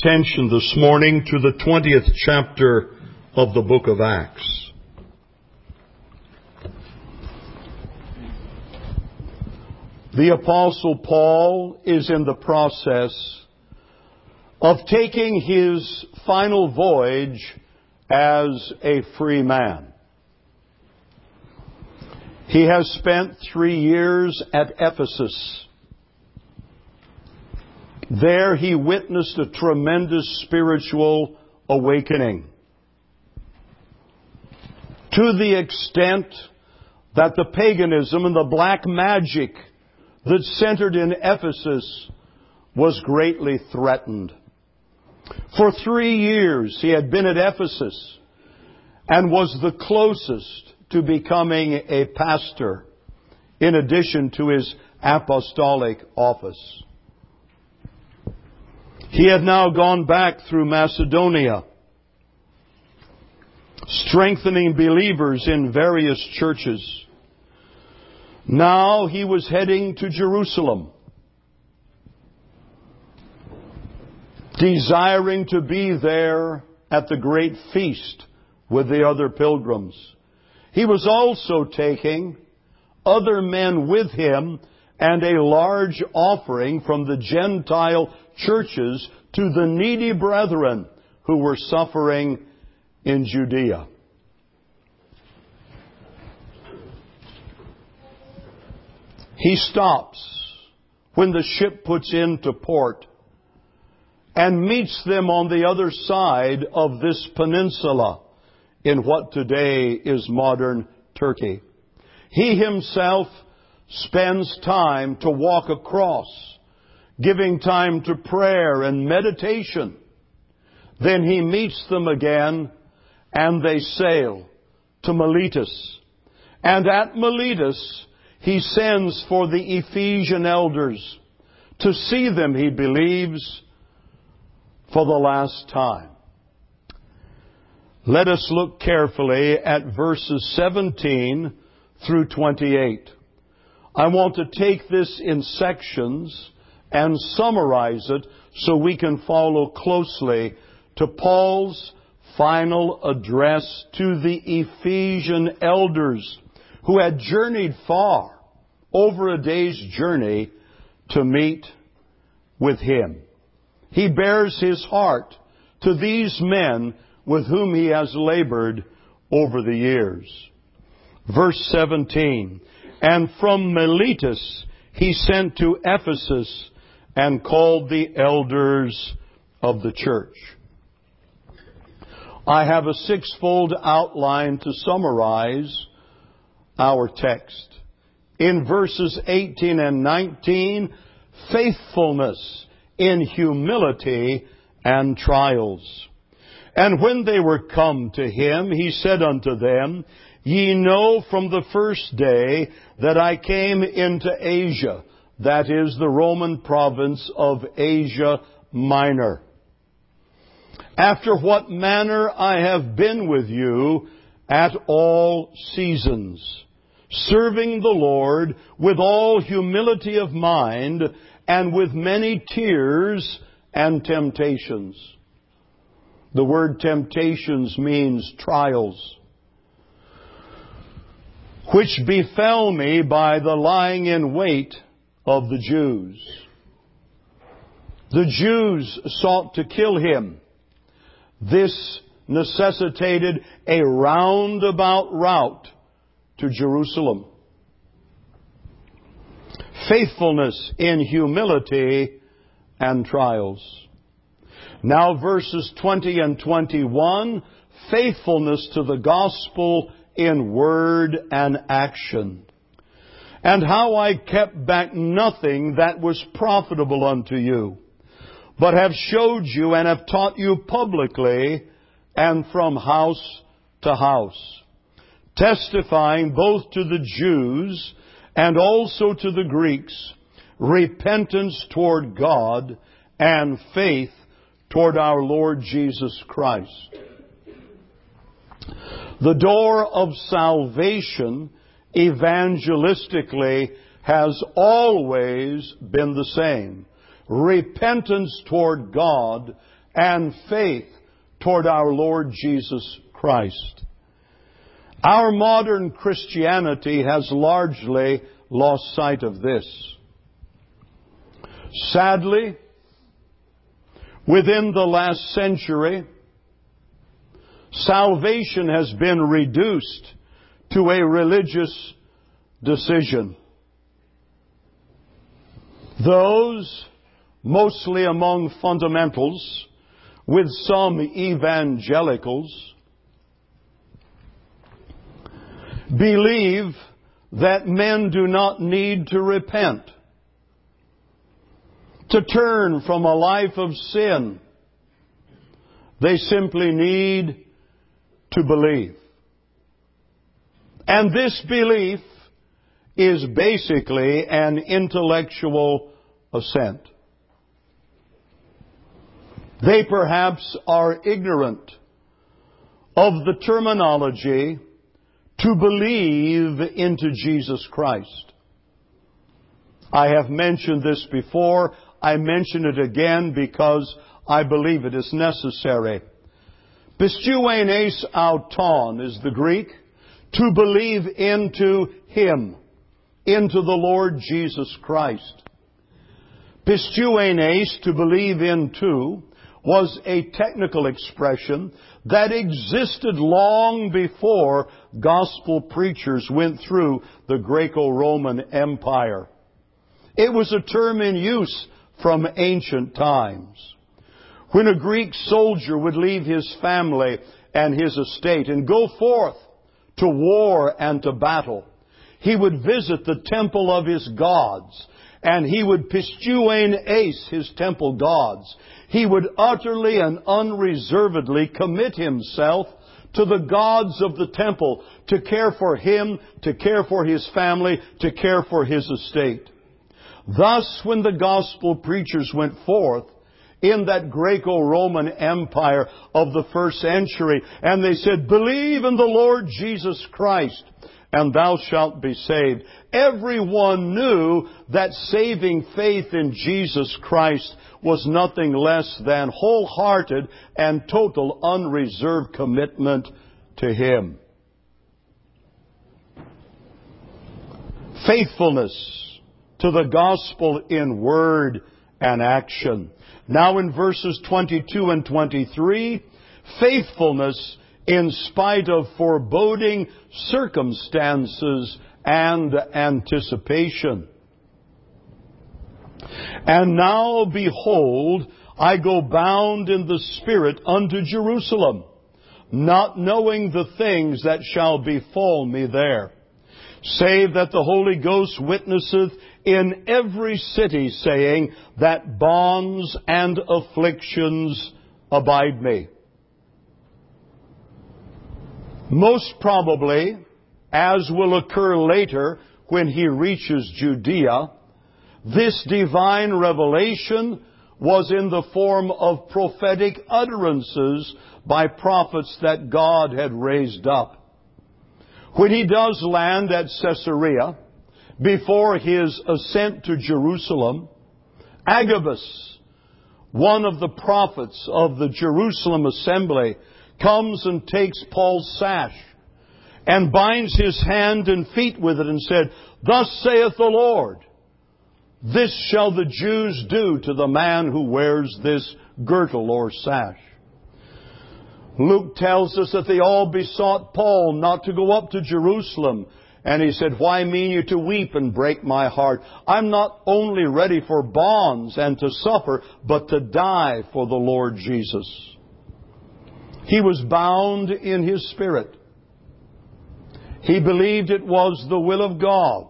attention this morning to the 20th chapter of the book of Acts. The Apostle Paul is in the process of taking his final voyage as a free man. He has spent 3 years at Ephesus. There he witnessed a tremendous spiritual awakening, to the extent that the paganism and the black magic that centered in Ephesus was greatly threatened. For 3 years he had been at Ephesus and was the closest to becoming a pastor, in addition to his apostolic office. He had now gone back through Macedonia, strengthening believers in various churches. Now he was heading to Jerusalem, desiring to be there at the great feast with the other pilgrims. He was also taking other men with him and a large offering from the Gentile churches to the needy brethren who were suffering in Judea. He stops when the ship puts into port and meets them on the other side of this peninsula in what today is modern Turkey. He himself spends time to walk across, giving time to prayer and meditation. Then he meets them again, and they sail to Miletus. And at Miletus, he sends for the Ephesian elders to see them, he believes, for the last time. Let us look carefully at verses 17 through 28. I want to take this in sections and summarize it so we can follow closely to Paul's final address to the Ephesian elders who had journeyed far, over a day's journey, to meet with him. He bears his heart to these men with whom he has labored over the years. Verse 17, and from Miletus he sent to Ephesus and called the elders of the church. I have a sixfold outline to summarize our text. In verses 18 and 19, faithfulness in humility and trials. And when they were come to him, he said unto them, Ye know from the first day that I came into Asia, that is the Roman province of Asia Minor. After what manner I have been with you at all seasons, serving the Lord with all humility of mind and with many tears and temptations. The word temptations means trials, which befell me by the lying in wait of the Jews. The Jews sought to kill him. This necessitated a roundabout route to Jerusalem. Faithfulness in humility and trials. Now verses 20 and 21, faithfulness to the gospel in word and action. And how I kept back nothing that was profitable unto you, but have showed you and have taught you publicly and from house to house, testifying both to the Jews and also to the Greeks, repentance toward God and faith toward our Lord Jesus Christ. The door of salvation evangelistically has always been the same. Repentance toward God and faith toward our Lord Jesus Christ. Our modern Christianity has largely lost sight of this. Sadly, within the last century, salvation has been reduced to a religious decision. Those, mostly among fundamentals, with some evangelicals, believe that men do not need to repent, to turn from a life of sin. They simply need to believe. And this belief is basically an intellectual assent. They perhaps are ignorant of the terminology to believe into Jesus Christ. I have mentioned this before. I mention it again because I believe it is necessary. Pisteuenes auton is the Greek. To believe into Him, into the Lord Jesus Christ. Pisteuenes, to believe into, was a technical expression that existed long before gospel preachers went through the Greco-Roman Empire. It was a term in use from ancient times. When a Greek soldier would leave his family and his estate and go forth to war and to battle, he would visit the temple of his gods, and he would pisteuenes his temple gods. He would utterly and unreservedly commit himself to the gods of the temple, to care for him, to care for his family, to care for his estate. Thus, when the gospel preachers went forth in that Greco-Roman Empire of the first century, and they said, believe in the Lord Jesus Christ, and thou shalt be saved. Everyone knew that saving faith in Jesus Christ was nothing less than wholehearted and total unreserved commitment to Him. Faithfulness to the gospel in word and action. Now in verses 22 and 23, faithfulness in spite of foreboding circumstances and anticipation. And now, behold, I go bound in the Spirit unto Jerusalem, not knowing the things that shall befall me there, save that the Holy Ghost witnesseth in every city, saying that bonds and afflictions abide me. Most probably, as will occur later when he reaches Judea, this divine revelation was in the form of prophetic utterances by prophets that God had raised up. When he does land at Caesarea, before his ascent to Jerusalem, Agabus, one of the prophets of the Jerusalem assembly, comes and takes Paul's sash and binds his hand and feet with it and said, thus saith the Lord, this shall the Jews do to the man who wears this girdle or sash. Luke tells us that they all besought Paul not to go up to Jerusalem. And he said, why mean you to weep and break my heart? I'm not only ready for bonds and to suffer, but to die for the Lord Jesus. He was bound in his spirit. He believed it was the will of God.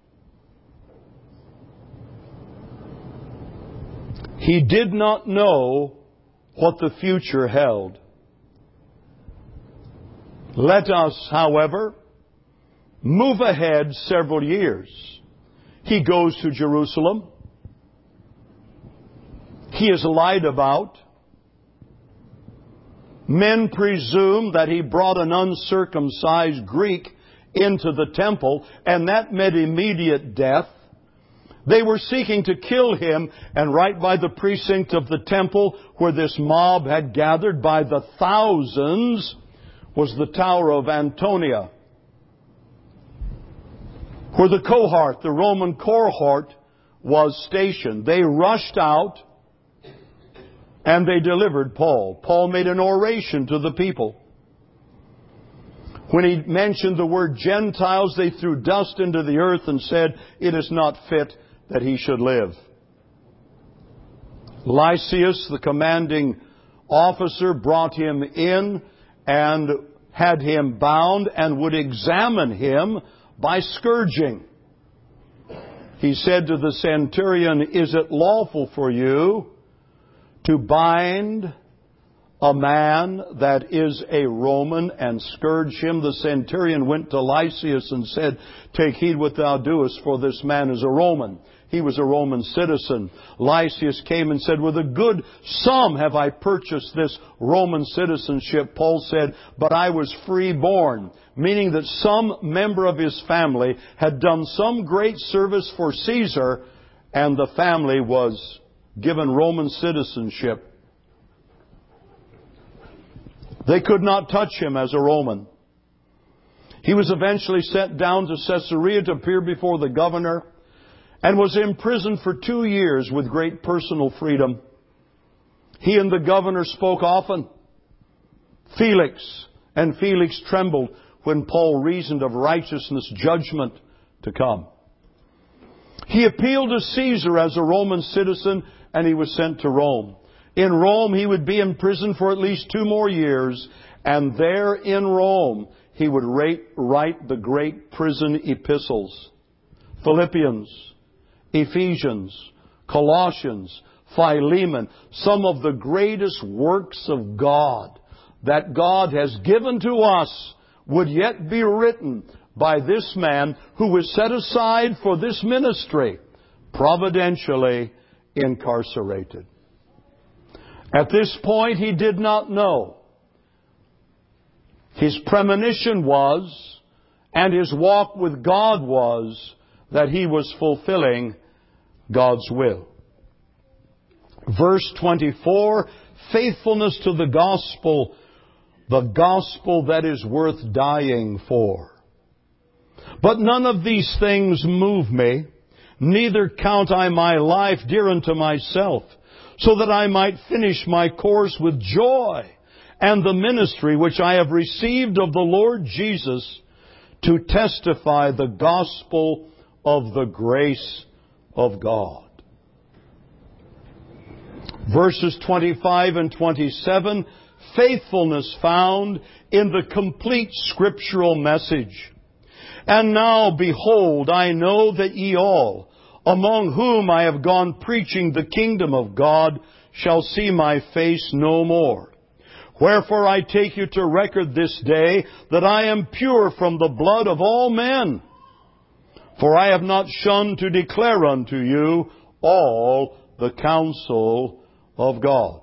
He did not know what the future held. Let us, however, move ahead several years. He goes to Jerusalem. He is lied about. Men presume that he brought an uncircumcised Greek into the temple, and that meant immediate death. They were seeking to kill him, and right by the precinct of the temple where this mob had gathered by the thousands was the Tower of Antonia, where the cohort, the Roman cohort, was stationed. They rushed out and they delivered Paul. Paul made an oration to the people. When he mentioned the word Gentiles, they threw dust into the earth and said, "It is not fit that he should live." Lysias, the commanding officer, brought him in and had him bound and would examine him by scourging. He said to the centurion, "Is it lawful for you to bind a man that is a Roman and scourge him?" The centurion went to Lysias and said, "Take heed what thou doest, for this man is a Roman." He was a Roman citizen. Lysias came and said, "With a good sum have I purchased this Roman citizenship." Paul said, "But I was freeborn," meaning that some member of his family had done some great service for Caesar, and the family was given Roman citizenship. They could not touch him as a Roman. He was eventually sent down to Caesarea to appear before the governor and was imprisoned for 2 years with great personal freedom. He and the governor spoke often. Felix trembled when Paul reasoned of righteousness, judgment to come. He appealed to Caesar as a Roman citizen, and he was sent to Rome. In Rome, he would be imprisoned for at least 2 more years, and there in Rome, he would write the great prison epistles: Philippians, Ephesians, Colossians, Philemon. Some of the greatest works of God that God has given to us would yet be written by this man who was set aside for this ministry, providentially incarcerated. At this point, he did not know. His premonition was, and his walk with God was, that he was fulfilling God's will. Verse 24, faithfulness to the gospel that is worth dying for. But none of these things move me, neither count I my life dear unto myself, so that I might finish my course with joy, and the ministry which I have received of the Lord Jesus, to testify the gospel of the grace of God. Verses 25 and 27, faithfulness found in the complete scriptural message. And now, behold, I know that ye all, among whom I have gone preaching the kingdom of God, shall see my face no more. Wherefore I take you to record this day that I am pure from the blood of all men. For I have not shunned to declare unto you all the counsel of God.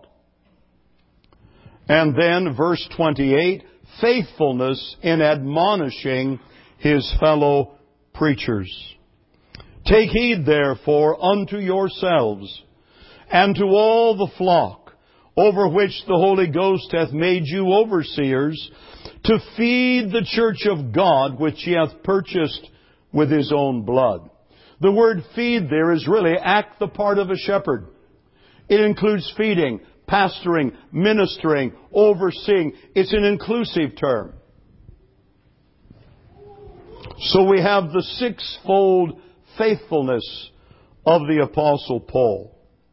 And then verse 28, faithfulness in admonishing his fellow preachers. Take heed therefore unto yourselves and to all the flock over which the Holy Ghost hath made you overseers, to feed the church of God which he hath purchased with his own blood. The word feed there is really act the part of a shepherd. It includes feeding, pastoring, ministering, overseeing. It's an inclusive term. So we have the sixfold faithfulness of the Apostle Paul.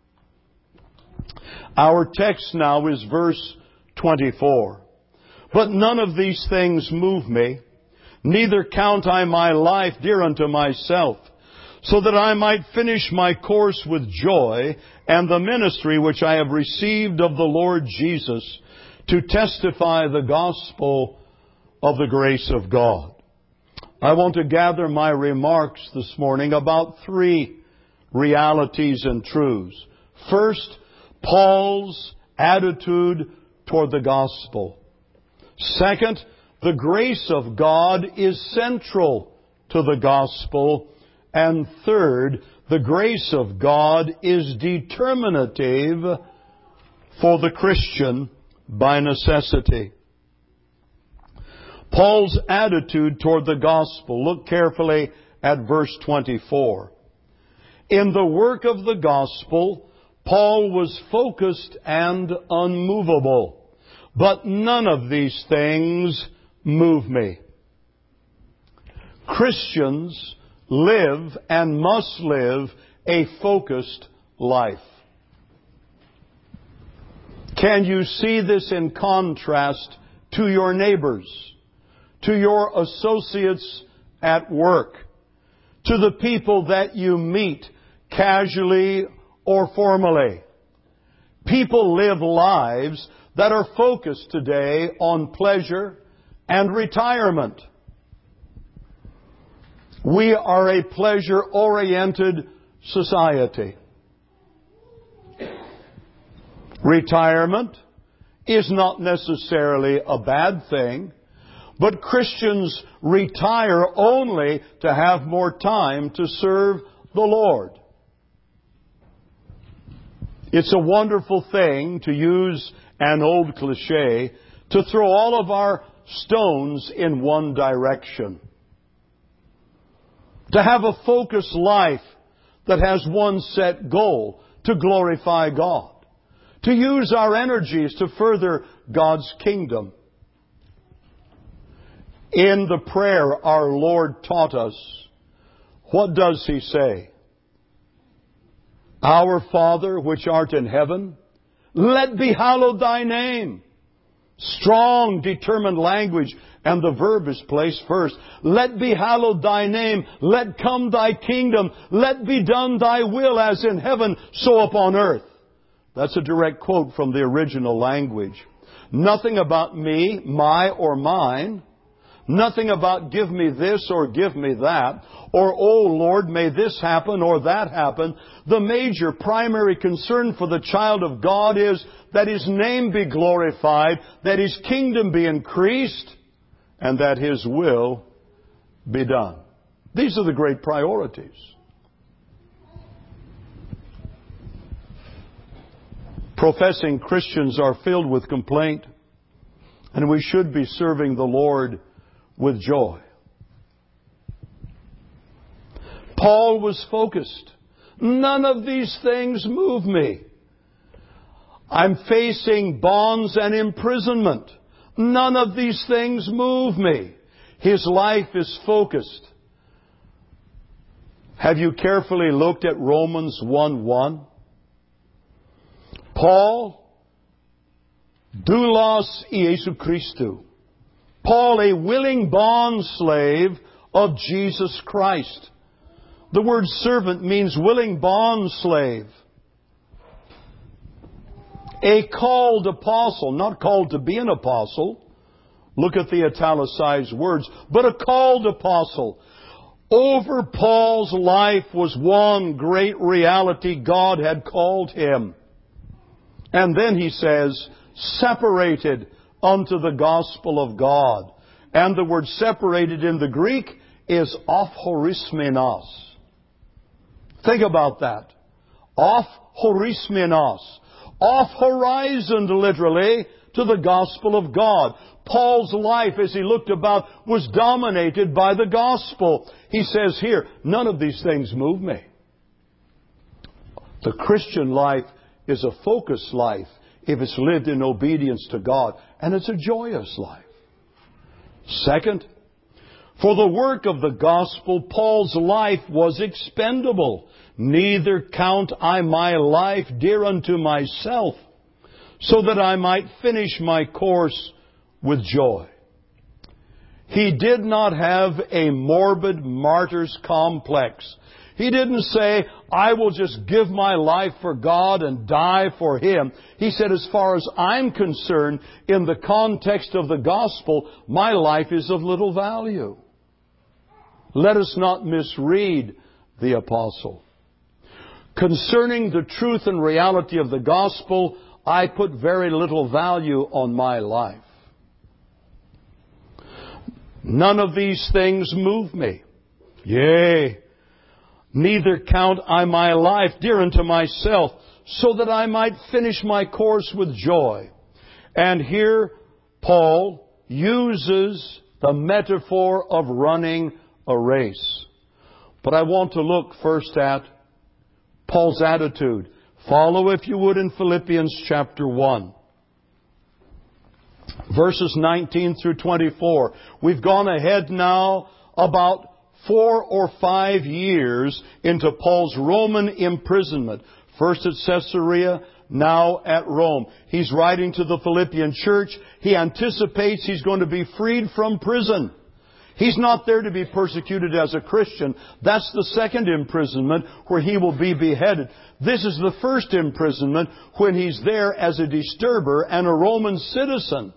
Our text now is verse 24. But none of these things move me, neither count I my life dear unto myself, so that I might finish my course with joy, and the ministry which I have received of the Lord Jesus, to testify the gospel of the grace of God. I want to gather my remarks this morning about 3 realities and truths. First, Paul's attitude toward the gospel. Second, the grace of God is central to the gospel. And third, the grace of God is determinative for the Christian by necessity. Paul's attitude toward the gospel. Look carefully at verse 24. In the work of the gospel, Paul was focused and unmovable. But none of these things move me. Christians live and must live a focused life. Can you see this in contrast to your neighbors, to your associates at work, to the people that you meet casually or formally? People live lives that are focused today on pleasure and retirement. We are a pleasure-oriented society. Retirement is not necessarily a bad thing, but Christians retire only to have more time to serve the Lord. It's a wonderful thing, to use an old cliche, to throw all of our stones in one direction. To have a focused life that has one set goal, to glorify God. To use our energies to further God's kingdom. In the prayer our Lord taught us, what does He say? Our Father, which art in heaven, let be hallowed thy name. Strong, determined language, and the verb is placed first. Let be hallowed thy name. Let come thy kingdom. Let be done thy will as in heaven, so upon earth. That's a direct quote from the original language. Nothing about me, my or mine. Nothing about give me this or give me that. Or, oh Lord, may this happen or that happen. The major primary concern for the child of God is that His name be glorified, that His kingdom be increased, and that His will be done. These are the great priorities. Professing Christians are filled with complaint, and we should be serving the Lord with joy. Paul was focused. None of these things move me. I'm facing bonds and imprisonment. None of these things move me. His life is focused. Have you carefully looked at Romans 1:1? Paul, doulos Iesu Christou. Paul, a willing bondslave of Jesus Christ. The word servant means willing bondslave. A called apostle, not called to be an apostle. Look at the italicized words. But a called apostle. Over Paul's life was one great reality. God had called him. And then he says, separated unto the gospel of God. And the word separated in the Greek is ophorismenos. Think about that. Ophorismenos. Off horizon, literally, to the gospel of God. Paul's life, as he looked about, was dominated by the gospel. He says here, none of these things move me. The Christian life is a focused life if it's lived in obedience to God. And it's a joyous life. Second, for the work of the gospel, Paul's life was expendable. Neither count I my life dear unto myself, so that I might finish my course with joy. He did not have a morbid martyr's complex. He didn't say, I will just give my life for God and die for Him. He said, as far as I'm concerned, in the context of the gospel, my life is of little value. Let us not misread the apostle. Concerning the truth and reality of the gospel, I put very little value on my life. None of these things move me. Yea, Neither count I my life dear unto myself, so that I might finish my course with joy. And here Paul uses the metaphor of running a race. But I want to look first at Paul's attitude. Follow, if you would, in Philippians chapter 1. Verses 19 through 24. We've gone ahead now about 4 or 5 years into Paul's Roman imprisonment. First at Caesarea, now at Rome. He's writing to the Philippian church. He anticipates he's going to be freed from prison. He's not there to be persecuted as a Christian. That's the second imprisonment where he will be beheaded. This is the first imprisonment when he's there as a disturber and a Roman citizen.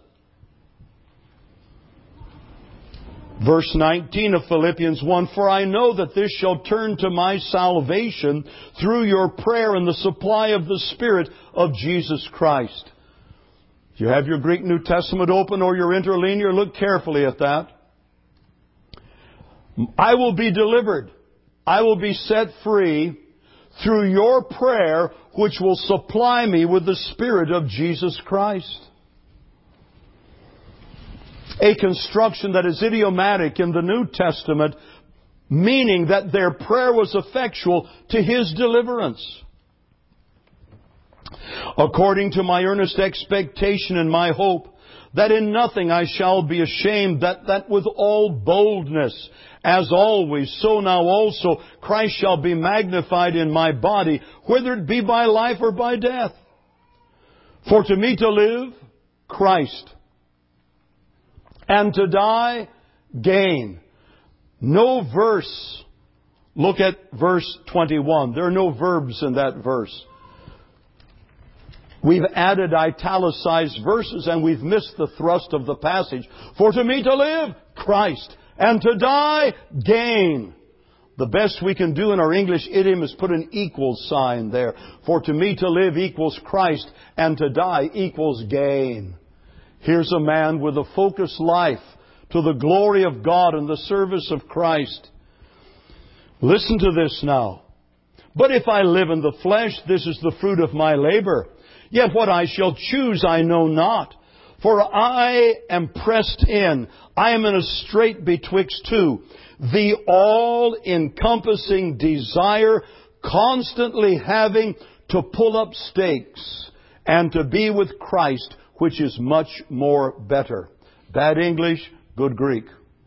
Verse 19 of Philippians 1, For I know that this shall turn to my salvation through your prayer and the supply of the Spirit of Jesus Christ. If you have your Greek New Testament open or your interlinear, look carefully at that. I will be delivered. I will be set free through your prayer, which will supply me with the Spirit of Jesus Christ. A construction that is idiomatic in the New Testament, meaning that their prayer was effectual to His deliverance. According to my earnest expectation and my hope, that in nothing I shall be ashamed, that with all boldness, as always, so now also Christ shall be magnified in my body, whether it be by life or by death. For to me to live, Christ. And to die, gain. No verse. Look at verse 21. There are no verbs in that verse. We've added italicized verses and we've missed the thrust of the passage. For to me to live, Christ. And to die, gain. The best we can do in our English idiom is put an equal sign there. For to me to live equals Christ, and to die equals gain. Here's a man with a focused life to the glory of God and the service of Christ. Listen to this now. But if I live in the flesh, this is the fruit of my labor. Yet what I shall choose I know not. For I am pressed in. I am in a strait betwixt two. The all-encompassing desire, constantly having to pull up stakes and to be with Christ, which is much more better. Bad English, good Greek.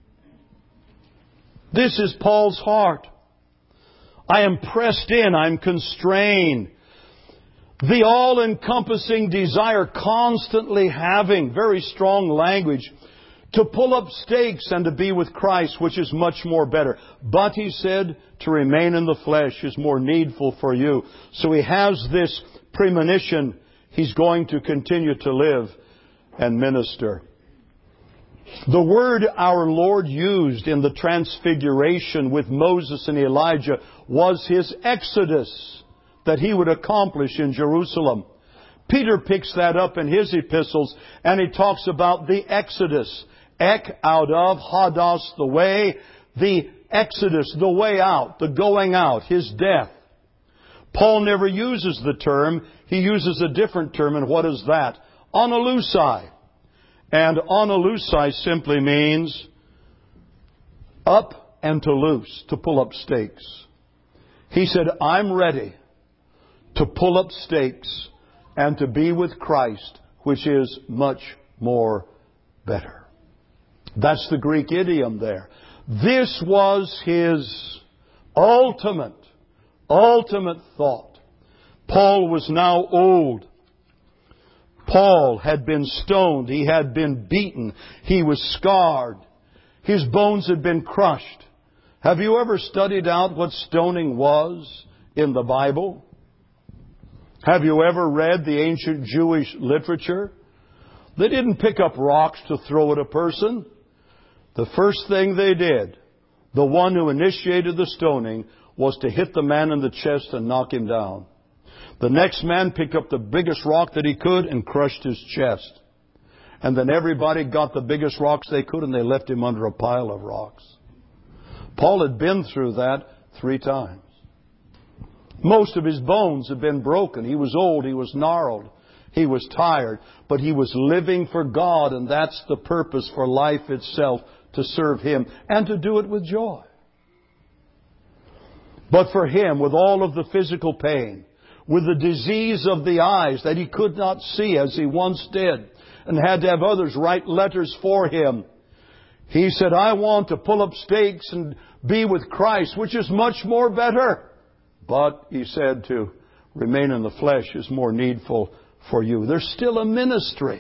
This is Paul's heart. I am pressed in. I'm constrained. The all-encompassing desire, constantly having, very strong language, to pull up stakes and to be with Christ, which is much more better. But, he said, to remain in the flesh is more needful for you. So he has this premonition. He's going to continue to live and minister. The word our Lord used in the transfiguration with Moses and Elijah was His exodus that He would accomplish in Jerusalem. Peter picks that up in his epistles and he talks about the exodus. Ek, out of, hados, the way, the exodus, the way out, the going out, His death. Paul never uses the term. He uses a different term, and what is that? Analusai. And analusai simply means up and to loose, to pull up stakes. He said, I'm ready to pull up stakes and to be with Christ, which is much more better. That's the Greek idiom there. This was his ultimate thought. Paul was now old. Paul had been stoned. He had been beaten. He was scarred. His bones had been crushed. Have you ever studied out what stoning was in the Bible? Have you ever read the ancient Jewish literature? They didn't pick up rocks to throw at a person. The first thing they did, the one who initiated the stoning, was to hit the man in the chest and knock him down. The next man picked up the biggest rock that he could and crushed his chest. And then everybody got the biggest rocks they could and they left him under a pile of rocks. Paul had been through that 3 times. Most of his bones had been broken. He was old. He was gnarled. He was tired. But he was living for God, and that's the purpose for life itself, to serve Him and to do it with joy. But for him, with all of the physical pain, with the disease of the eyes that he could not see as he once did, and had to have others write letters for him, he said, I want to pull up stakes and be with Christ, which is much more better. But, he said, to remain in the flesh is more needful for you. There's still a ministry.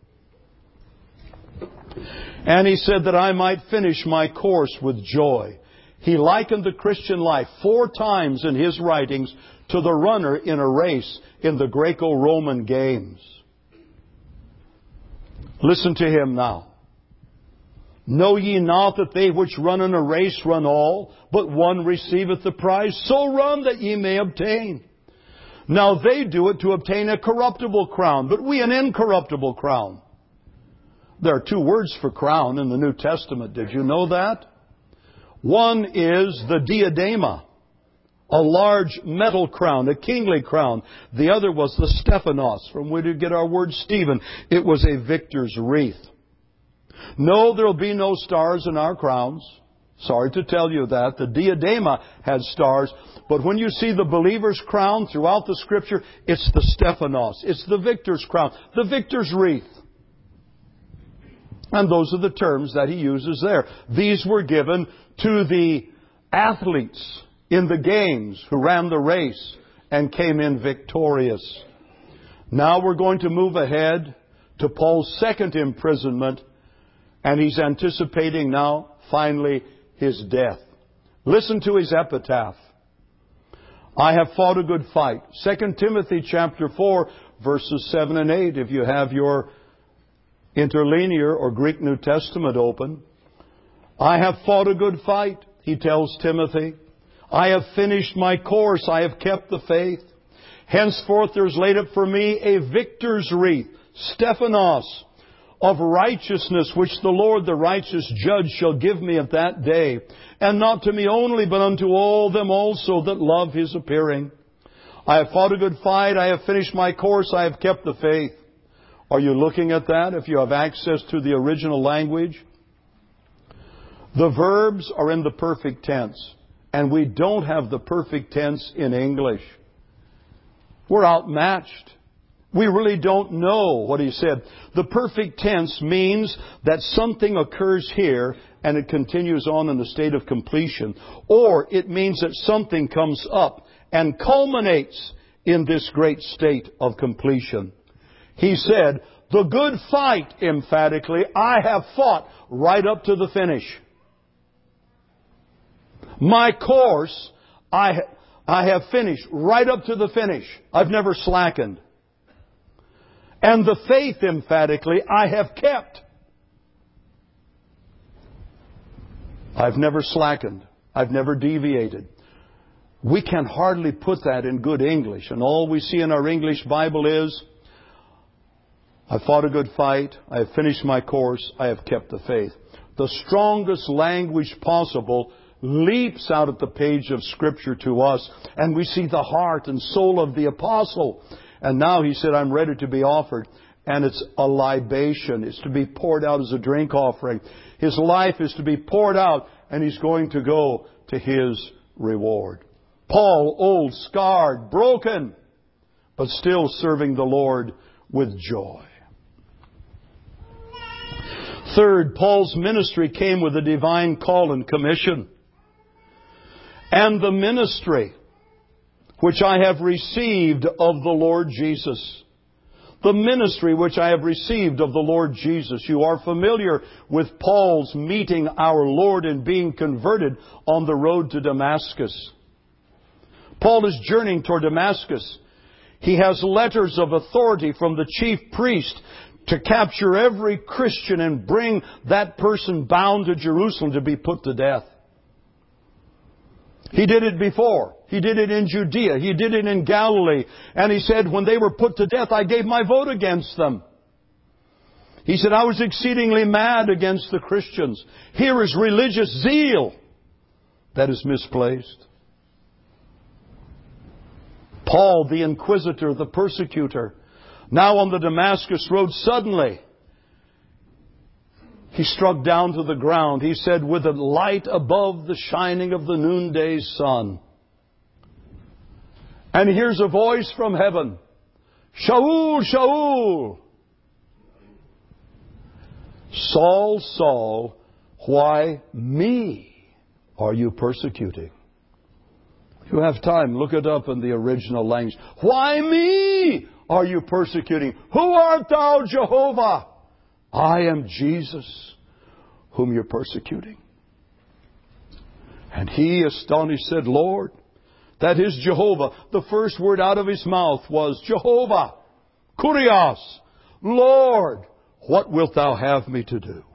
And he said that I might finish my course with joy. He likened the Christian life 4 times in his writings to the runner in a race in the Greco-Roman games. Listen to him now. Know ye not that they which run in a race run all, but one receiveth the prize? So run that ye may obtain. Now they do it to obtain a corruptible crown, but we an incorruptible crown. There are 2 words for crown in the New Testament. Did you know that? One is the diadema, a large metal crown, a kingly crown. The other was the Stephanos, from where we get our word Stephen. It was a victor's wreath. No, there will be no stars in our crowns. Sorry to tell you that. The diadema had stars. But when you see the believer's crown throughout the Scripture, it's the Stephanos. It's the victor's crown, the victor's wreath. And those are the terms that he uses there. These were given to the athletes in the games who ran the race and came in victorious. Now we're going to move ahead to Paul's second imprisonment, and he's anticipating now, finally, his death. Listen to his epitaph. I have fought a good fight. 2 Timothy chapter 4, verses 7 and 8, if you have your interlinear or Greek New Testament open. I have fought a good fight, he tells Timothy. I have finished my course. I have kept the faith. Henceforth there is laid up for me a victor's wreath, Stephanos, of righteousness, which the Lord, the righteous judge, shall give me at that day. And not to me only, but unto all them also that love His appearing. I have fought a good fight. I have finished my course. I have kept the faith. Are you looking at that if you have access to the original language? The verbs are in the perfect tense. And we don't have the perfect tense in English. We're outmatched. We really don't know what he said. The perfect tense means that something occurs here and it continues on in the state of completion. Or it means that something comes up and culminates in this great state of completion. He said, the good fight, emphatically, I have fought right up to the finish. My course, I have finished right up to the finish. I've never slackened. And the faith, emphatically, I have kept. I've never slackened. I've never deviated. We can hardly put that in good English. And all we see in our English Bible is, I fought a good fight. I have finished my course. I have kept the faith. The strongest language possible leaps out at the page of Scripture to us. And we see the heart and soul of the apostle. And now he said, I'm ready to be offered. And it's a libation. It's to be poured out as a drink offering. His life is to be poured out, and he's going to go to his reward. Paul, old, scarred, broken, but still serving the Lord with joy. Third, Paul's ministry came with a divine call and commission. And the ministry which I have received of the Lord Jesus. The ministry which I have received of the Lord Jesus. You are familiar with Paul's meeting our Lord and being converted on the road to Damascus. Paul is journeying toward Damascus. He has letters of authority from the chief priest to capture every Christian and bring that person bound to Jerusalem to be put to death. He did it before. He did it in Judea. He did it in Galilee. And he said, when they were put to death, I gave my vote against them. He said, I was exceedingly mad against the Christians. Here is religious zeal that is misplaced. Paul, the inquisitor, the persecutor, now on the Damascus road, suddenly he struck down to the ground. He said, with a light above the shining of the noonday sun. And he hears a voice from heaven, Shaul, Shaul, Saul, Saul, why me are you persecuting? If you have time, look it up in the original language. Why me are you persecuting? Who art thou, Jehovah? I am Jesus, whom you're persecuting. And he, astonished, said, Lord, that is Jehovah. The first word out of his mouth was Jehovah, Kurios, Lord, what wilt thou have me to do?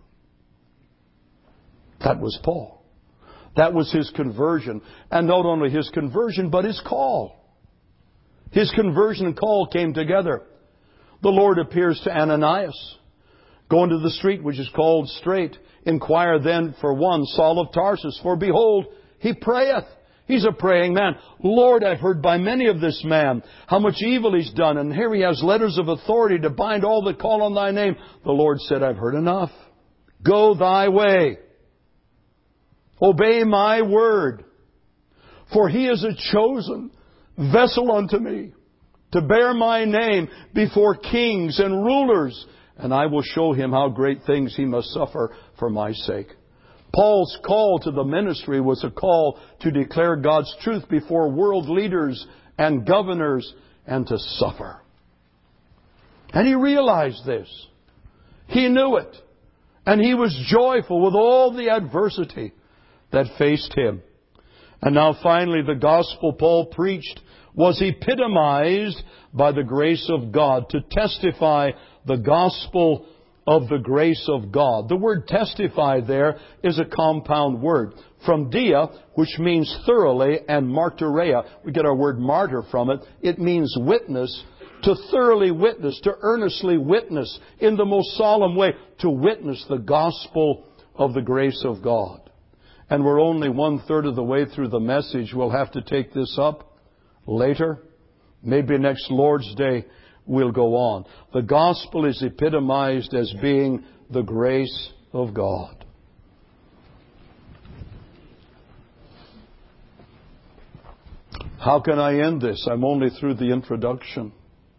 That was Paul. That was his conversion. And not only his conversion, but his call. His conversion and call came together. The Lord appears to Ananias. Go into the street which is called Straight. Inquire then for one, Saul of Tarsus. For behold, he prayeth. He's a praying man. Lord, I've heard by many of this man how much evil he's done. And here he has letters of authority to bind all that call on thy name. The Lord said, I've heard enough. Go thy way. Obey my word. For he is a chosen vessel unto me to bear my name before kings and rulers. And I will show him how great things he must suffer for my sake. Paul's call to the ministry was a call to declare God's truth before world leaders and governors and to suffer. And he realized this. He knew it. And he was joyful with all the adversity that faced him. And now finally the gospel Paul preached was epitomized by the grace of God, to testify the gospel of the grace of God. The word testify there is a compound word. From dia, which means thoroughly, and martyrea, we get our word martyr from it. It means witness, to thoroughly witness, to earnestly witness, in the most solemn way, to witness the gospel of the grace of God. And we're only 1/3 of the way through the message. We'll have to take this up later. Maybe next Lord's Day we'll go on. The gospel is epitomized as being the grace of God. How can I end this? I'm only through the introduction.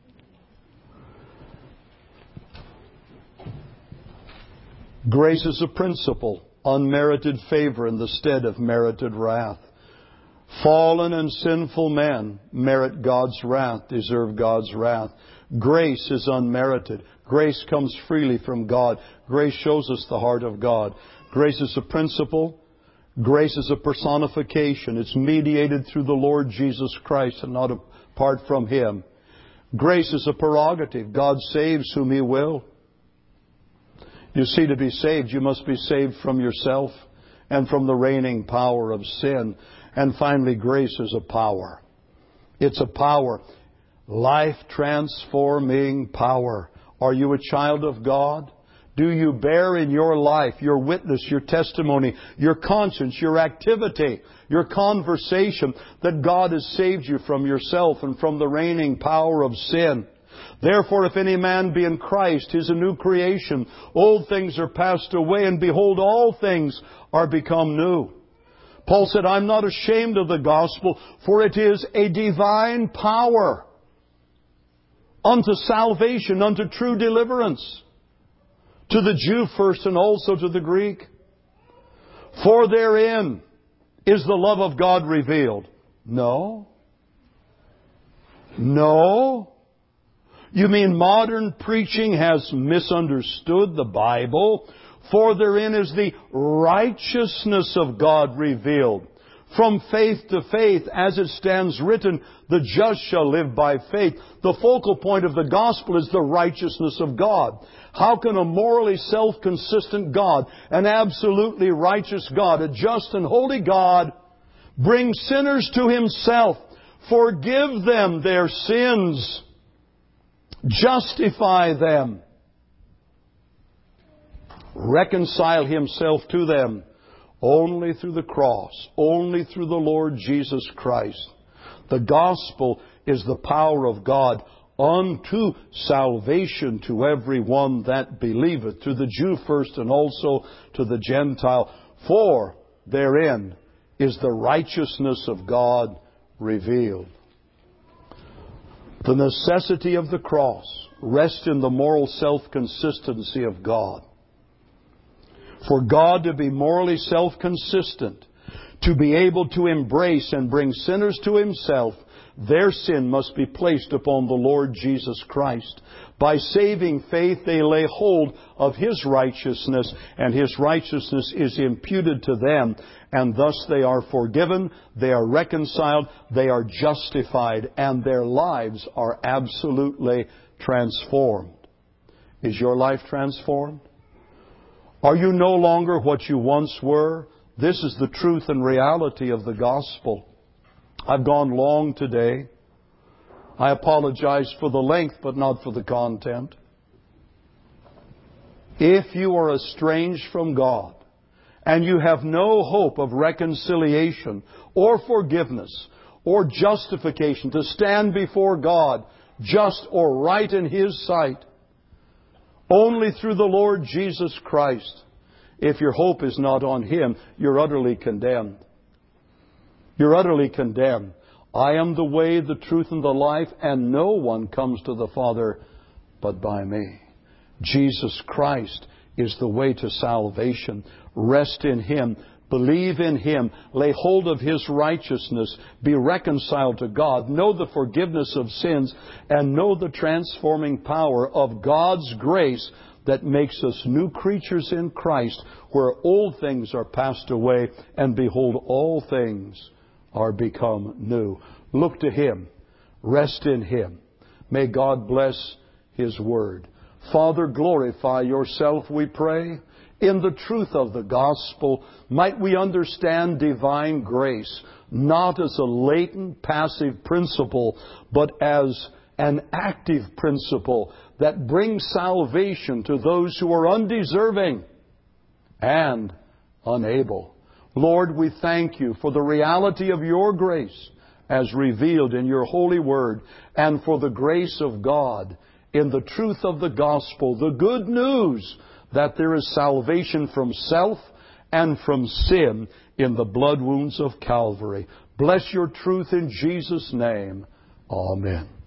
Grace is a principle. Unmerited favor in the stead of merited wrath. Fallen and sinful men merit God's wrath, deserve God's wrath. Grace is unmerited. Grace comes freely from God. Grace shows us the heart of God. Grace is a principle. Grace is a personification. It's mediated through the Lord Jesus Christ and not apart from Him. Grace is a prerogative. God saves whom He will. You see, to be saved, you must be saved from yourself and from the reigning power of sin. And finally, grace is a power. It's a power. Life-transforming power. Are you a child of God? Do you bear in your life, your witness, your testimony, your conscience, your activity, your conversation, that God has saved you from yourself and from the reigning power of sin? Therefore, if any man be in Christ, he is a new creation. Old things are passed away, and behold, all things are become new. Paul said, I'm not ashamed of the gospel, for it is a divine power unto salvation, unto true deliverance, to the Jew first and also to the Greek. For therein is the love of God revealed. No. No. You mean modern preaching has misunderstood the Bible? For therein is the righteousness of God revealed. From faith to faith, as it stands written, the just shall live by faith. The focal point of the gospel is the righteousness of God. How can a morally self-consistent God, an absolutely righteous God, a just and holy God, bring sinners to Himself, forgive them their sins, justify them, reconcile Himself to them only through the cross, only through the Lord Jesus Christ? The gospel is the power of God unto salvation to every one that believeth, to the Jew first and also to the Gentile. For therein is the righteousness of God revealed. The necessity of the cross rests in the moral self-consistency of God. For God to be morally self-consistent, to be able to embrace and bring sinners to Himself, their sin must be placed upon the Lord Jesus Christ. By saving faith, they lay hold of His righteousness, and His righteousness is imputed to them, and thus they are forgiven, they are reconciled, they are justified, and their lives are absolutely transformed. Is your life transformed? Are you no longer what you once were? This is the truth and reality of the gospel. I've gone long today. I apologize for the length, but not for the content. If you are estranged from God, and you have no hope of reconciliation, or forgiveness, or justification, to stand before God, just or right in His sight, only through the Lord Jesus Christ. If your hope is not on Him, you're utterly condemned. You're utterly condemned. I am the way, the truth, and the life, and no one comes to the Father but by me. Jesus Christ is the way to salvation. Rest in Him. Believe in Him. Lay hold of His righteousness. Be reconciled to God. Know the forgiveness of sins, and know the transforming power of God's grace that makes us new creatures in Christ, where old things are passed away, and behold, all things are become new. Look to Him. Rest in Him. May God bless His Word. Father, glorify Yourself, we pray. In the truth of the gospel, might we understand divine grace, not as a latent, passive principle, but as an active principle that brings salvation to those who are undeserving and unable. Lord, we thank You for the reality of Your grace as revealed in Your holy word, and for the grace of God in the truth of the gospel, the good news that there is salvation from self and from sin in the blood wounds of Calvary. Bless Your truth in Jesus' name. Amen.